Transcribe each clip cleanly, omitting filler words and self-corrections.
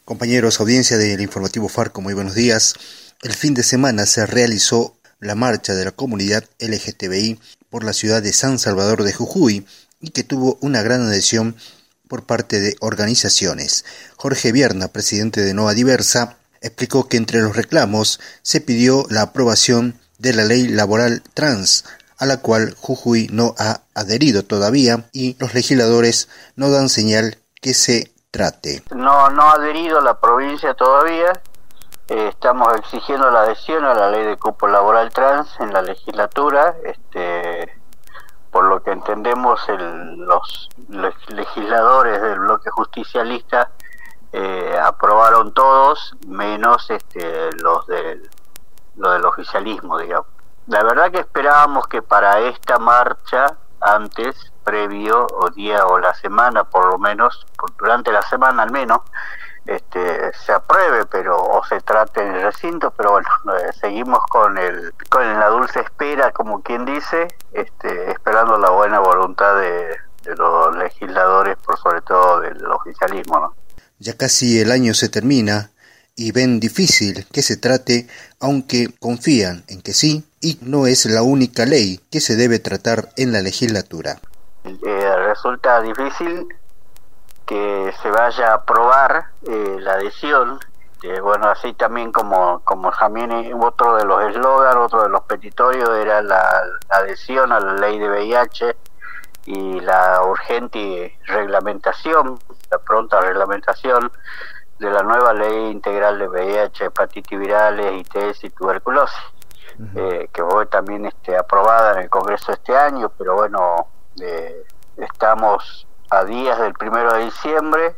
Compañeros, audiencia del informativo Farco, muy buenos días. El fin de semana se realizó la marcha de la comunidad LGTBI por la ciudad de San Salvador de Jujuy y que tuvo una gran adhesión por parte de organizaciones. Jorge Vierna, presidente de Nova Diversa, explicó que entre los reclamos se pidió la aprobación de la ley laboral trans, a la cual Jujuy no ha adherido todavía y los legisladores no dan señal que se trate. No ha adherido la provincia todavía. Estamos exigiendo la adhesión a la ley de cupo laboral trans en la legislatura. Por lo que entendemos, los legisladores del bloque justicialista aprobaron todos, menos los del oficialismo, digamos. La verdad que esperábamos que para esta marcha, previo o la semana, por lo menos, durante la semana al menos, se apruebe, o se trate en el recinto, pero bueno, seguimos con la dulce espera, como quien dice, esperando la buena voluntad de los legisladores, por sobre todo del oficialismo, ¿no? Ya casi el año se termina y ven difícil que se trate, aunque confían en que sí, y no es la única ley que se debe tratar en la legislatura. Resulta difícil que se vaya a aprobar la adhesión, bueno, así también como también otro de los eslóganes, otro de los petitorios era la adhesión a la ley de VIH y la urgente reglamentación, la pronta reglamentación de la nueva ley integral de VIH, hepatitis virales, ITS y tuberculosis, que fue también aprobada en el Congreso este año, pero bueno, estamos a días del 1 de diciembre,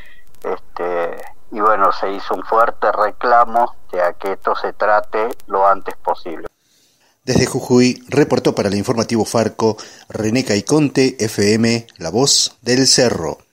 y bueno, se hizo un fuerte reclamo de a que esto se trate lo antes posible. Desde Jujuy, reportó para el informativo Farco, René Caiconte, FM, La Voz del Cerro.